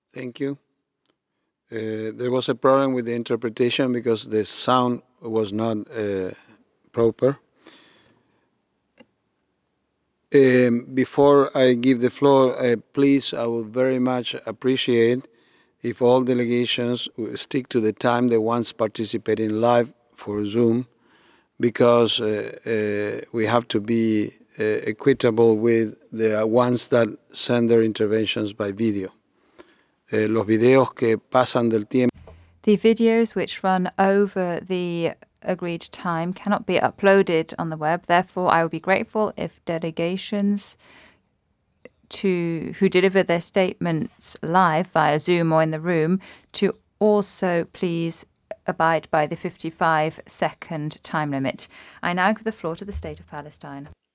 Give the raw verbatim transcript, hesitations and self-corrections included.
Thank you. Uh, there was a problem with the interpretation because the sound was not uh, proper. Um, before I give the floor, uh, please, I would very much appreciate if all delegations would stick to the time the ones participating live for Zoom, because uh, uh, we have to be uh, equitable with the ones that send their interventions by video. Eh, los videos que pasan del tiempo. The videos which run over the agreed time cannot be uploaded on the web. Therefore, I would be grateful if delegations to who deliver their statements live via Zoom or in the room to also please abide by the fifty-five second time limit. I now give the floor to the State of Palestine.